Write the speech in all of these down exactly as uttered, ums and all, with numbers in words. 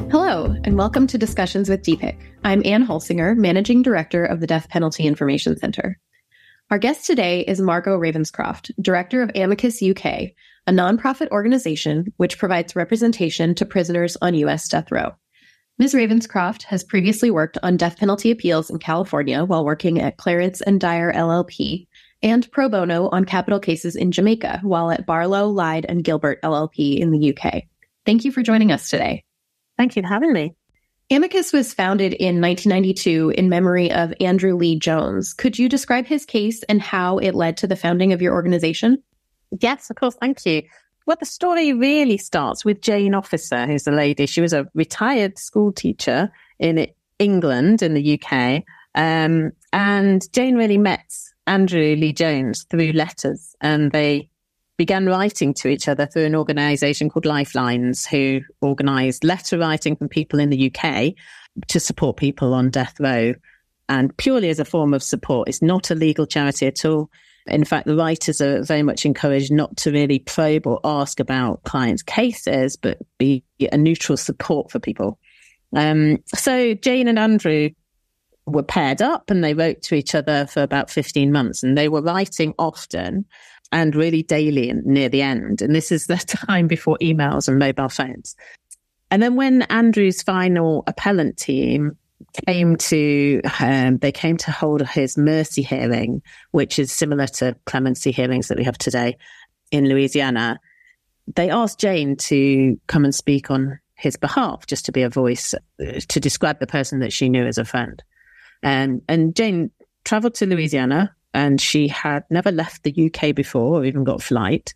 Hello, and welcome to Discussions with D P I C. I'm Anne Holsinger, Managing Director of the Death Penalty Information Center. Our guest today is Margot Ravenscroft, Director of Amicus U K, a nonprofit organization which provides representation to prisoners on U S death row. Miz Ravenscroft has previously worked on death penalty appeals in California while working at Clarence and Dyer L L P, and pro bono on capital cases in Jamaica while at Barlow, Lyde, and Gilbert L L P in the U K. Thank you for joining us today. Thank you for having me. Amicus was founded in nineteen ninety-two in memory of Andrew Lee Jones. Could you describe his case and how it led to the founding of your organization? Yes, of course. Thank you. Well, the story really starts with Jane Officer, who's a lady. She was a retired school teacher in England, in the U K. Um, and Jane really met Andrew Lee Jones through letters, and they began writing to each other through an organisation called Lifelines, who organised letter writing from people in the U K to support people on death row, and purely as a form of support. It's not a legal charity at all. In fact, the writers are very much encouraged not to really probe or ask about clients' cases, but be a neutral support for people. Um, so Jane and Andrew were paired up and they wrote to each other for about fifteen months, and they were writing often and really daily near the end. And this is the time before emails and mobile phones. And then when Andrew's final appellant team came to, um, they came to hold his mercy hearing, which is similar to clemency hearings that we have today in Louisiana, they asked Jane to come and speak on his behalf, just to be a voice, to describe the person that she knew as a friend. Um, and Jane travelled to Louisiana, and she had never left the U K before or even got a flight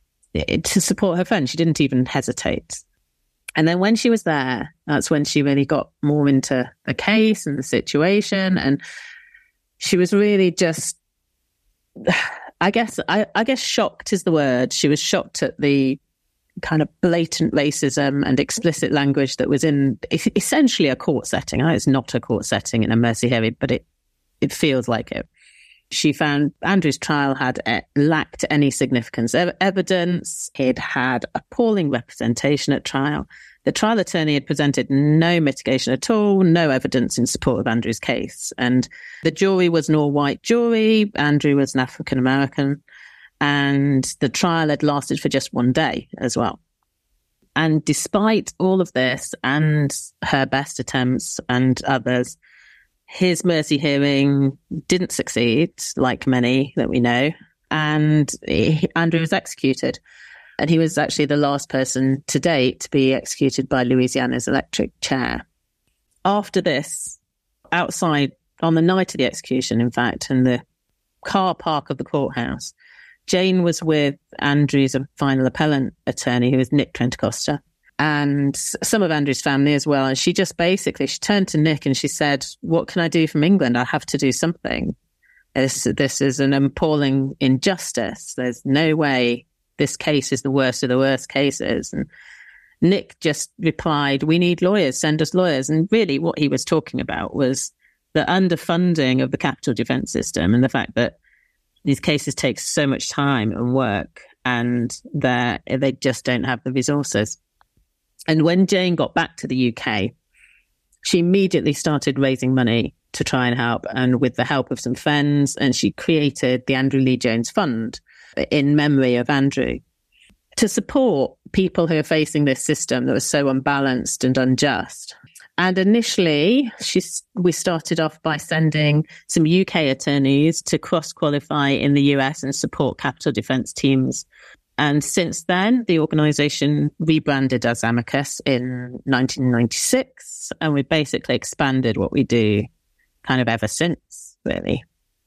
to support her friend. She didn't even hesitate. And then when she was there, that's when she really got more into the case and the situation. And she was really just, I guess, I, I guess shocked is the word. She was shocked at the kind of blatant racism and explicit language that was in essentially a court setting. I know it's not a court setting in a mercy hearing, but it, it feels like it. She found Andrew's trial had uh, lacked any significance ev- evidence. He'd had appalling representation at trial. The trial attorney had presented no mitigation at all, no evidence in support of Andrew's case. And the jury was an all-white jury. Andrew was an African-American. And the trial had lasted for just one day as well. And despite all of this and her best attempts and others, his mercy hearing didn't succeed, like many that we know, and he, Andrew was executed. And he was actually the last person to date to be executed by Louisiana's electric chair. After this, outside, on the night of the execution, in fact, in the car park of the courthouse, Jane was with Andrew's final appellant attorney, who was Nick Trentacosta, and some of Andrew's family as well. And she just basically, she turned to Nick and she said, what can I do from England? I have to do something. This, this is an appalling injustice. There's no way this case is the worst of the worst cases. And Nick just replied, we need lawyers, send us lawyers. And really what he was talking about was the underfunding of the capital defence system and the fact that these cases take so much time and work, and that they just don't have the resources. And when Jane got back to the U K, she immediately started raising money to try and help, and with the help of some friends, and she created the Andrew Lee Jones Fund in memory of Andrew to support people who are facing this system that was so unbalanced and unjust. And initially, she, we started off by sending some U K attorneys to cross-qualify in the U S and support capital defence teams. And since then, the organisation rebranded as Amicus in nineteen ninety-six, and we've basically expanded what we do kind of ever since, really.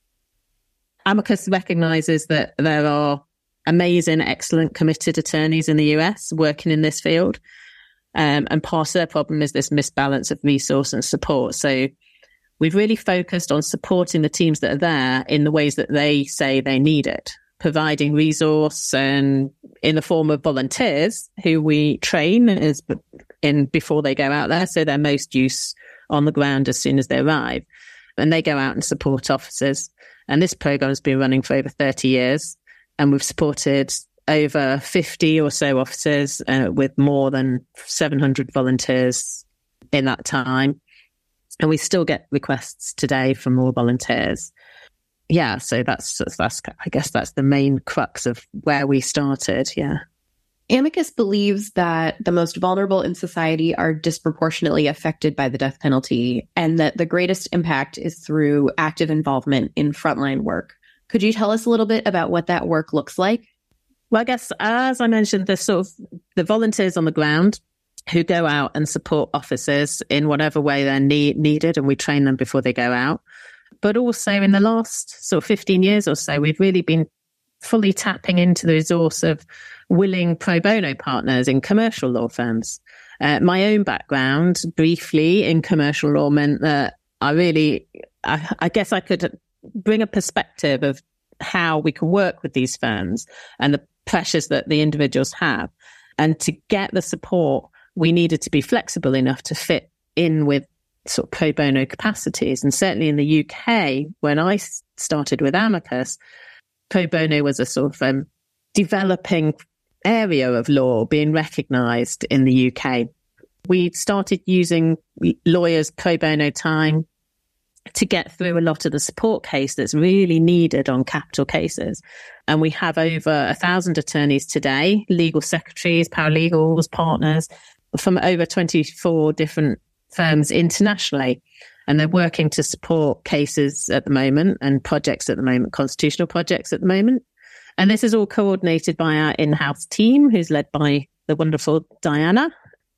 Amicus recognises that there are amazing, excellent, committed attorneys in the U S working in this field. Um, and part of their problem is this misbalance of resource and support. So we've really focused on supporting the teams that are there in the ways that they say they need it, providing resource and in the form of volunteers who we train as in before they go out there. So they're most use on the ground as soon as they arrive. And they go out and support officers. And this program has been running for over thirty years. And we've supported over fifty or so officers uh, with more than seven hundred volunteers in that time. And we still get requests today from more volunteers. Yeah, so that's, that's, I guess that's the main crux of where we started. Yeah. Amicus believes that the most vulnerable in society are disproportionately affected by the death penalty, and that the greatest impact is through active involvement in frontline work. Could you tell us a little bit about what that work looks like? Well, I guess, as I mentioned, the sort of the volunteers on the ground who go out and support officers in whatever way they're need, needed, and we train them before they go out. But also in the last sort of fifteen years or so, we've really been fully tapping into the resource of willing pro bono partners in commercial law firms. Uh, my own background, briefly, in commercial law meant that I really, I, I guess I could bring a perspective of how we can work with these firms and the pressures that the individuals have. And to get the support, we needed to be flexible enough to fit in with sort of pro bono capacities. And certainly in the U K, when I started with Amicus, pro bono was a sort of um, developing area of law being recognised in the U K. We started using lawyers' pro bono time to get through a lot of the support case that's really needed on capital cases. And we have over a thousand attorneys today, legal secretaries, paralegals, partners from over twenty-four different firms internationally. And they're working to support cases at the moment and projects at the moment, constitutional projects at the moment. And this is all coordinated by our in-house team, who's led by the wonderful Diana.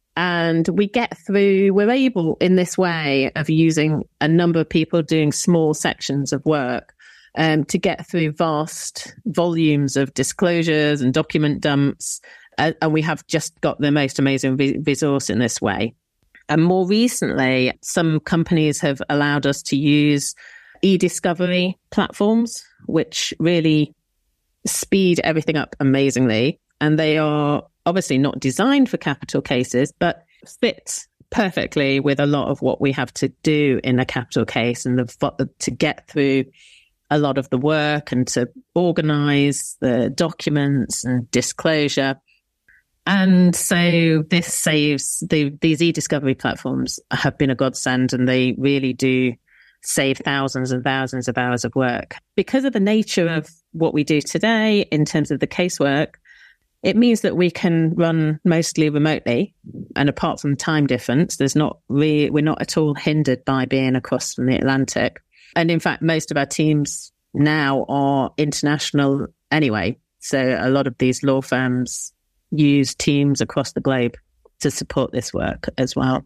And we get through, we're able in this way of using a number of people doing small sections of work um, to get through vast volumes of disclosures and document dumps. Uh, and we have just got the most amazing re- resource in this way. And more recently, some companies have allowed us to use e-discovery platforms, which really speed everything up amazingly. And they are obviously not designed for capital cases, but fit perfectly with a lot of what we have to do in a capital case and the, to get through a lot of the work and to organize the documents and disclosure. And so this saves the, these e-discovery platforms have been a godsend, and they really do save thousands and thousands of hours of work. Because of the nature of what we do today in terms of the casework, it means that we can run mostly remotely. And apart from time difference, there's not really, we're not at all hindered by being across from the Atlantic. And in fact, most of our teams now are international anyway. So a lot of these law firms use teams across the globe to support this work as well.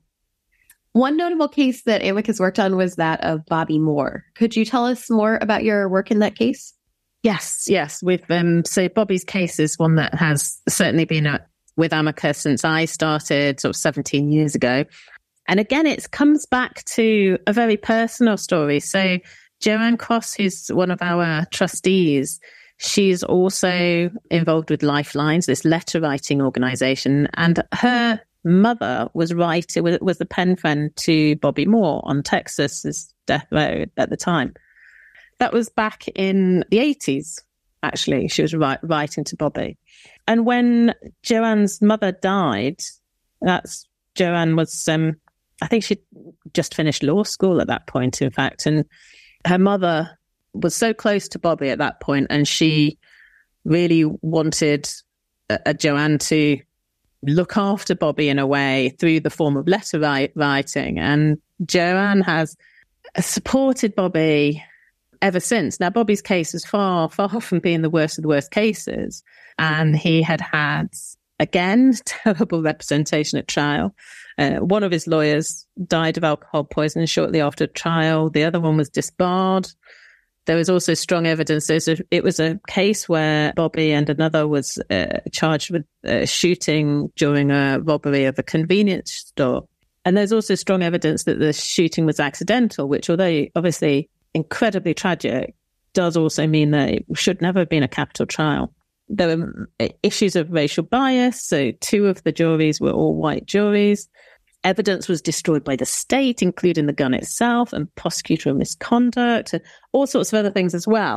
One notable case that Amicus worked on was that of Bobby Moore. Could you tell us more about your work in that case? Yes, yes. With um, so Bobby's case is one that has certainly been uh, with Amicus since I started sort of seventeen years ago. And again, it comes back to a very personal story. So Joanne Cross, who's one of our trustees, she's also involved with Lifelines, this letter writing organisation, and her mother was writing, was the pen friend to Bobby Moore on Texas's death row at the time. That was back in the eighties, actually. She was write, writing to Bobby. And when Joanne's mother died, that's Joanne was, um, I think she'd just finished law school at that point, in fact. And her mother was so close to Bobby at that point, and she really wanted a, a Joanne to look after Bobby in a way through the form of letter write, writing. And Joanne has supported Bobby ever since. Now, Bobby's case is far, far from being the worst of the worst cases. And he had had, again, terrible representation at trial. Uh, one of his lawyers died of alcohol poisoning shortly after trial. The other one was disbarred. There was also strong evidence. It was a case where Bobby and another was uh, charged with uh, shooting during a robbery of a convenience store. And there's also strong evidence that the shooting was accidental, which, although obviously incredibly tragic, does also mean that it should never have been a capital trial. There were issues of racial bias. So two of the juries were all white juries. Evidence was destroyed by the state, including the gun itself, and prosecutorial misconduct, and all sorts of other things as well.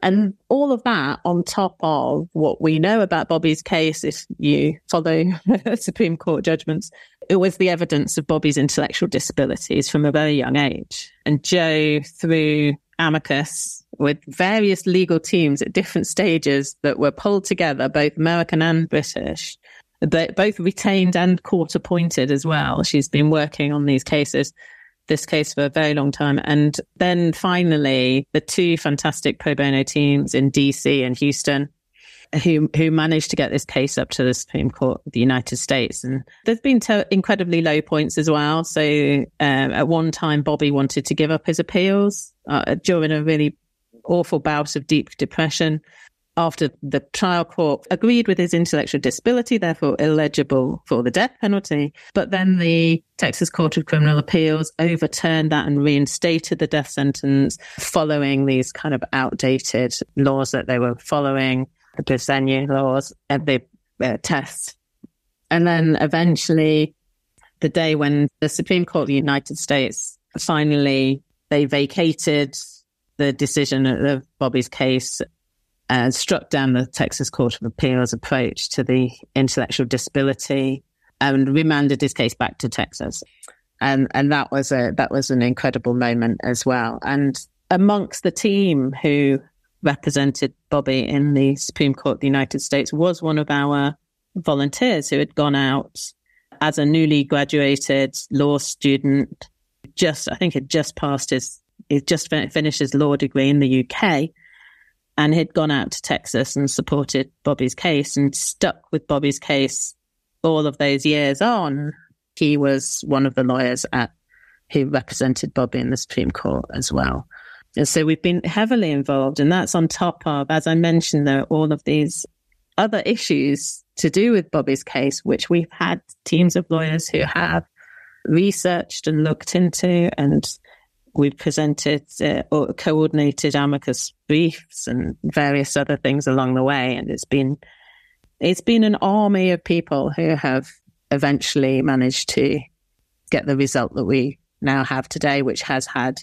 And all of that on top of what we know about Bobby's case, if you follow Supreme Court judgments, it was the evidence of Bobby's intellectual disabilities from a very young age. And Joe, through amicus, with various legal teams at different stages that were pulled together, both American and British, both retained and court appointed as well. She's been working on these cases. This case for a very long time. And then finally, the two fantastic pro bono teams in D C and Houston who who managed to get this case up to the Supreme Court of the United States. And there's been to- incredibly low points as well. So um, at one time, Bobby wanted to give up his appeals uh, during a really awful bout of deep depression. After the trial court agreed with his intellectual disability, therefore eligible for the death penalty. But then the Texas Court of Criminal Appeals overturned that and reinstated the death sentence following these kind of outdated laws that they were following, the Bressani laws and the uh, tests. And then eventually, the day when the Supreme Court of the United States finally, they vacated the decision of Bobby's case, Uh, struck down the Texas Court of Appeals approach to the intellectual disability and remanded his case back to Texas. And and that was a that was an incredible moment as well. And amongst the team who represented Bobby in the Supreme Court of the United States was one of our volunteers who had gone out as a newly graduated law student. Just, I think had just passed his, he just finished his law degree in the U K. And had gone out to Texas and supported Bobby's case and stuck with Bobby's case all of those years on. He was one of the lawyers at who represented Bobby in the Supreme Court as well. And so we've been heavily involved, and that's on top of, as I mentioned, there are all of these other issues to do with Bobby's case, which we've had teams of lawyers who have researched and looked into, and we've presented uh, or coordinated amicus briefs and various other things along the way. And it's been, it's been an army of people who have eventually managed to get the result that we now have today, which has had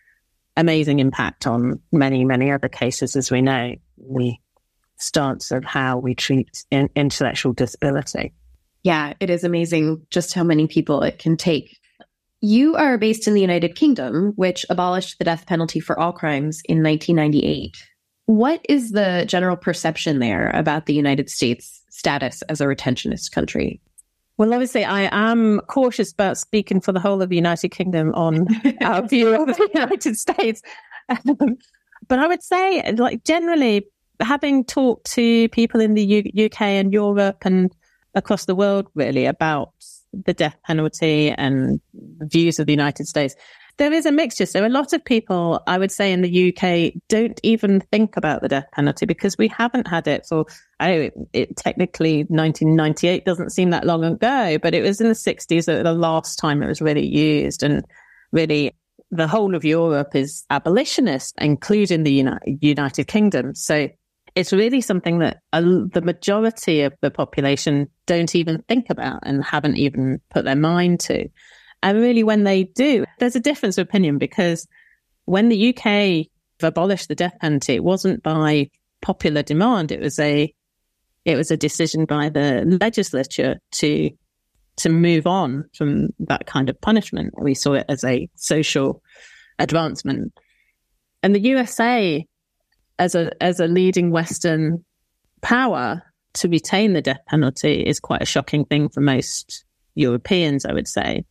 amazing impact on many, many other cases, as we know, the stance of how we treat in- intellectual disability. Yeah, it is amazing just how many people it can take. You are based in the United Kingdom, which abolished the death penalty for all crimes in nineteen ninety-eight. What is the general perception there about the United States' status as a retentionist country? Well, obviously, I am cautious about speaking for the whole of the United Kingdom on our view of the United States. Um, but I would say, like, generally, having talked to people in the U- UK and Europe and across the world, really, about the death penalty and views of the United States, there is a mixture. So a lot of people, I would say, in the U K don't even think about the death penalty because we haven't had it for, I know it, it technically nineteen ninety-eight doesn't seem that long ago, but it was in the sixties that the last time it was really used. And really, the whole of Europe is abolitionist, including the Uni- United Kingdom. So it's really something that uh, the majority of the population don't even think about and haven't even put their mind to. And really, when they do, there's a difference of opinion because when the U K abolished the death penalty, it wasn't by popular demand. It was a it was a decision by the legislature to to move on from that kind of punishment. We saw it as a social advancement. And the U S A, as a as a leading Western power, to retain the death penalty is quite a shocking thing for most Europeans, I would say.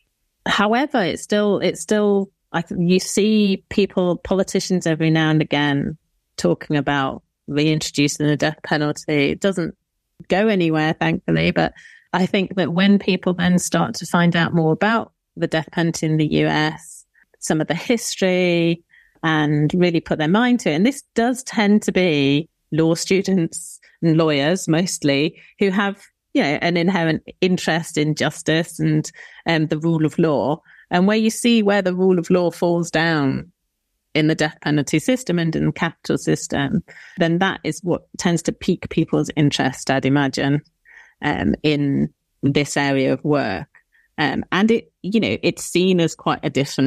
However, it's still it's still I you see people, politicians, every now and again talking about reintroducing the death penalty. It doesn't go anywhere, thankfully. But I think that when people then start to find out more about the death penalty in the U S, some of the history, and really put their mind to it. And this does tend to be law students and lawyers mostly who have, you know, an inherent interest in justice and um, the rule of law. And where you see where the rule of law falls down in the death penalty system and in the capital system, then that is what tends to pique people's interest, I'd imagine, um, in this area of work. Um, and it, you know, it's seen as quite a different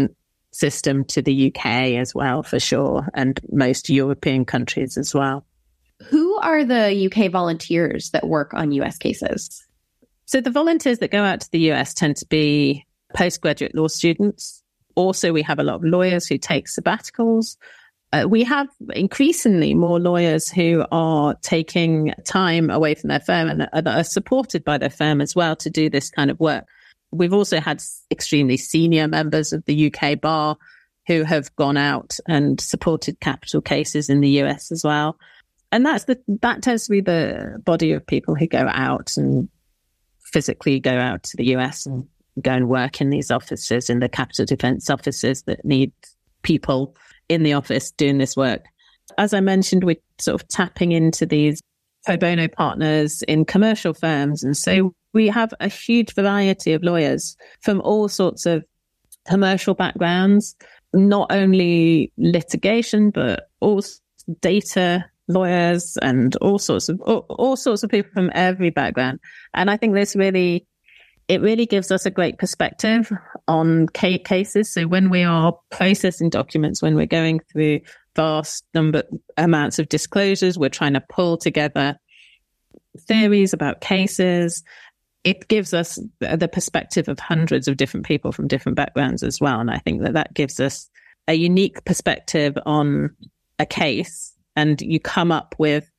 system to the U K as well, for sure, and most European countries as well. Who are the U K volunteers that work on U S cases? So the volunteers that go out to the U S tend to be postgraduate law students. Also, we have a lot of lawyers who take sabbaticals. Uh, we have increasingly more lawyers who are taking time away from their firm and are, are supported by their firm as well to do this kind of work. We've also had extremely senior members of the U K bar who have gone out and supported capital cases in the U S as well. And that's the, that tends to be the body of people who go out and physically go out to the U S and go and work in these offices, in the capital defense offices that need people in the office doing this work. As I mentioned, we're sort of tapping into these pro bono partners in commercial firms. And so we have a huge variety of lawyers from all sorts of commercial backgrounds, not only litigation, but also data lawyers and all sorts of all, all sorts of people from every background. And I think this really, it really gives us a great perspective on cases. So when we are processing documents, when we're going through vast number amounts of disclosures, we're trying to pull together theories about cases. It gives us the perspective of hundreds of different people from different backgrounds as well. And I think that that gives us a unique perspective on a case, and you come up with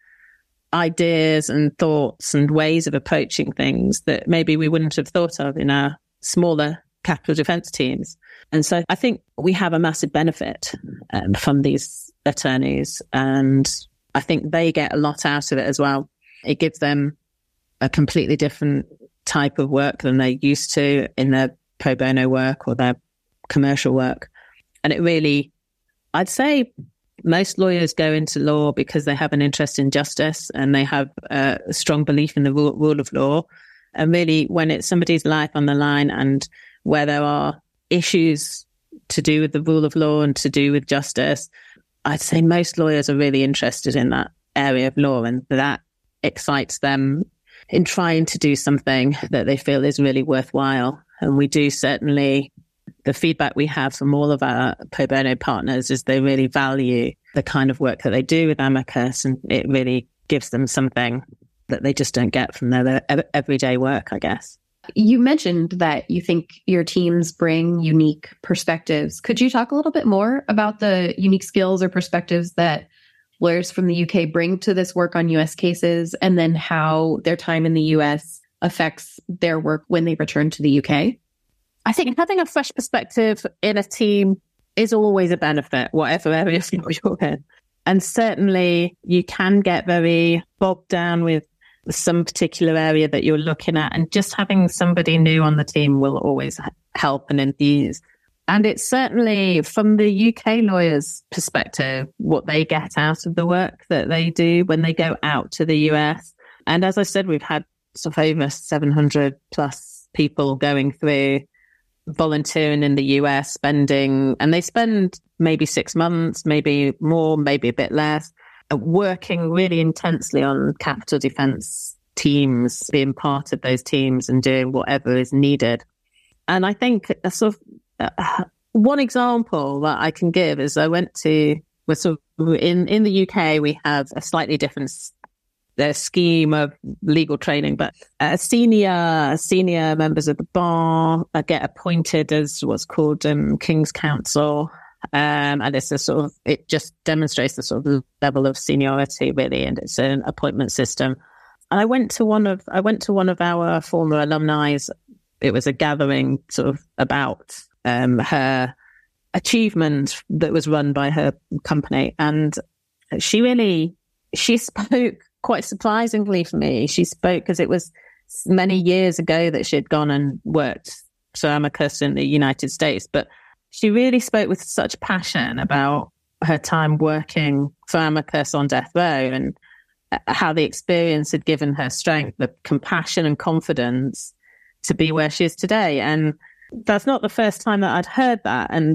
ideas and thoughts and ways of approaching things that maybe we wouldn't have thought of in our smaller capital defense teams. And so I think we have a massive benefit um, from these attorneys, and I think they get a lot out of it as well. It gives them a completely different type of work than they're used to in their pro bono work or their commercial work. And it really, I'd say most lawyers go into law because they have an interest in justice and they have a strong belief in the rule, rule of law. And really, when it's somebody's life on the line and where there are issues to do with the rule of law and to do with justice, I'd say most lawyers are really interested in that area of law, and that excites them in trying to do something that they feel is really worthwhile. And we do certainly, the feedback we have from all of our pro bono partners is they really value the kind of work that they do with Amicus, and it really gives them something that they just don't get from their everyday work, I guess. You mentioned that you think your teams bring unique perspectives. Could you talk a little bit more about the unique skills or perspectives that lawyers from the U K bring to this work on U S cases, and then how their time in the U S affects their work when they return to the U K? I think having a fresh perspective in a team is always a benefit, whatever area you're in. And certainly you can get very bogged down with some particular area that you're looking at, and just having somebody new on the team will always help and enthuse. And it's certainly, from the U K lawyers' perspective, what they get out of the work that they do when they go out to the U S. And as I said, we've had sort of over seven hundred plus people going through volunteering in the U S, spending, and they spend maybe six months, maybe more, maybe a bit less, working really intensely on capital defense teams, being part of those teams and doing whatever is needed. And I think a sort of uh, one example that I can give is I went to, we're sort of in, in the U K, we have a slightly different their scheme of legal training, but uh, senior senior members of the bar uh, get appointed as what's called um, King's Counsel, um, and it's a sort of, it just demonstrates the sort of level of seniority really, and it's an appointment system. And I went to one of I went to one of our former alumni. It was a gathering sort of about um, her achievement that was run by her company, and she really she spoke. Quite surprisingly for me, she spoke because it was many years ago that she had gone and worked for Amicus in the United States, but she really spoke with such passion about her time working for Amicus on death row and how the experience had given her strength, the compassion and confidence to be where she is today. And that's not the first time that I'd heard that. And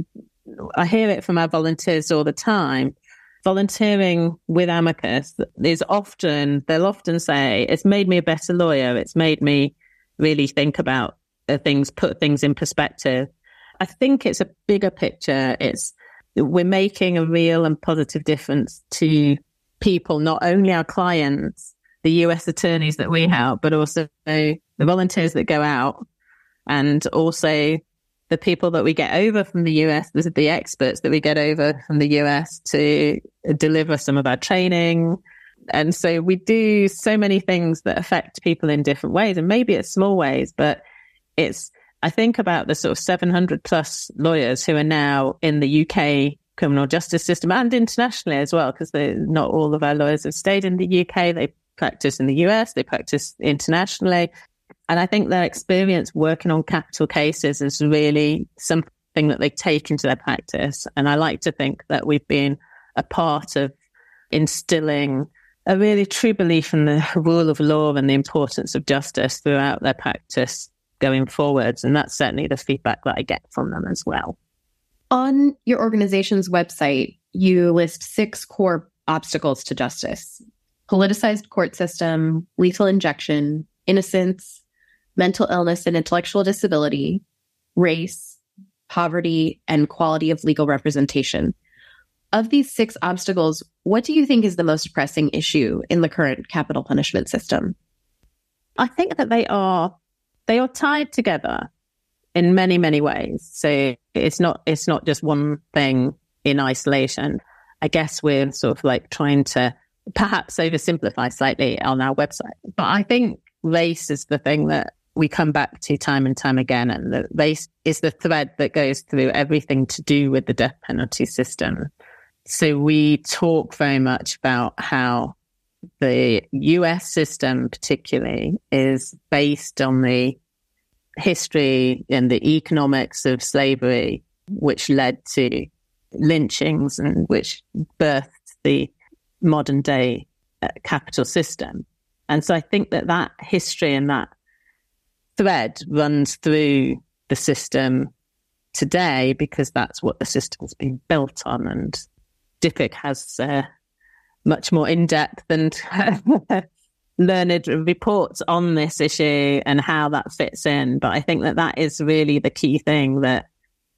I hear it from our volunteers all the time. Volunteering with Amicus is often, they'll often say, it's made me a better lawyer. It's made me really think about things, put things in perspective. I think it's a bigger picture. It's we're making a real and positive difference to people, not only our clients, the U S attorneys that we help, but also the volunteers that go out, and also the people that we get over from the U S, the experts that we get over from the U S to deliver some of our training. And so we do so many things that affect people in different ways, and maybe it's small ways, but it's, I think about the sort of seven hundred plus lawyers who are now in the U K criminal justice system and internationally as well, because not all of our lawyers have stayed in the U K. They practice in the U S, they practice internationally. And I think their experience working on capital cases is really something that they take into their practice. And I like to think that we've been a part of instilling a really true belief in the rule of law and the importance of justice throughout their practice going forwards. And that's certainly the feedback that I get from them as well. On your organization's website, you list six core obstacles to justice: politicized court system, lethal injection, innocence, mental illness and intellectual disability, race, poverty, and quality of legal representation. Of these six obstacles, what do you think is the most pressing issue in the current capital punishment system? I think that they are they are tied together in many, many ways. So it's not it's not just one thing in isolation. I guess we're sort of like trying to perhaps oversimplify slightly on our website. But I think race is the thing that we come back to time and time again. And the race is the thread that goes through everything to do with the death penalty system. So we talk very much about how the U S system particularly is based on the history and the economics of slavery, which led to lynchings and which birthed the modern day uh, capital system. And so I think that that history and that thread runs through the system today, because that's what the system's been built on. And DIPIC has uh, much more in-depth and learned reports on this issue and how that fits in. But I think that that is really the key thing that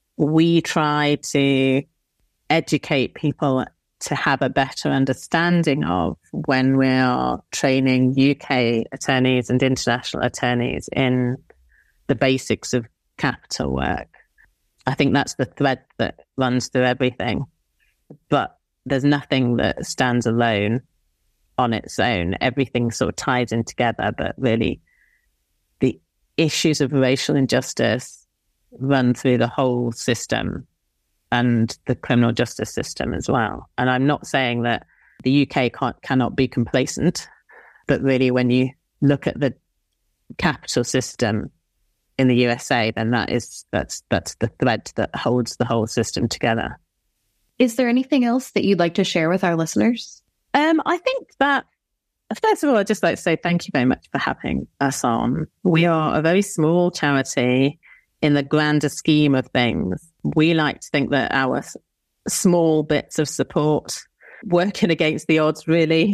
we try to educate people to have a better understanding of when we are training U K attorneys and international attorneys in the basics of capital work. I think that's the thread that runs through everything. But there's nothing that stands alone on its own. Everything sort of ties in together, but really the issues of racial injustice run through the whole system and the criminal justice system as well. And I'm not saying that the U K can't, cannot be complacent, but really when you look at the capital system in the U S A, then that is that's that's the thread that holds the whole system together. Is there anything else that you'd like to share with our listeners? Um, I think that, first of all, I'd just like to say thank you very much for having us on. We are a very small charity in the grander scheme of things. We like to think that our s- small bits of support, working against the odds, really,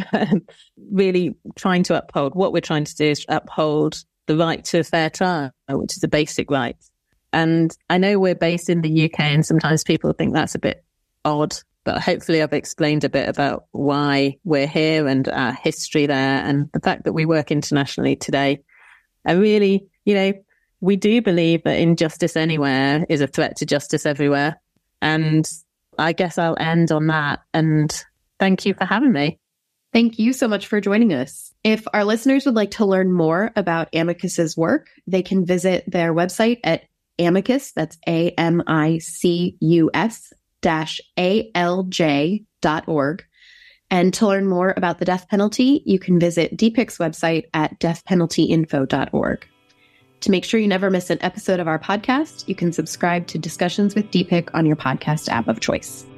really trying to uphold, what we're trying to do is uphold the right to a fair trial, which is a basic right. And I know we're based in the U K, and sometimes people think that's a bit odd, but hopefully I've explained a bit about why we're here and our history there, and the fact that we work internationally today. I really, you know, we do believe that injustice anywhere is a threat to justice everywhere. And I guess I'll end on that. And thank you for having me. Thank you so much for joining us. If our listeners would like to learn more about Amicus's work, they can visit their website at Amicus, that's A M I C U S dash A L J dot org. And to learn more about the death penalty, you can visit D P I C's website at death penalty info dot org. To make sure you never miss an episode of our podcast, you can subscribe to Discussions with D P I C on your podcast app of choice.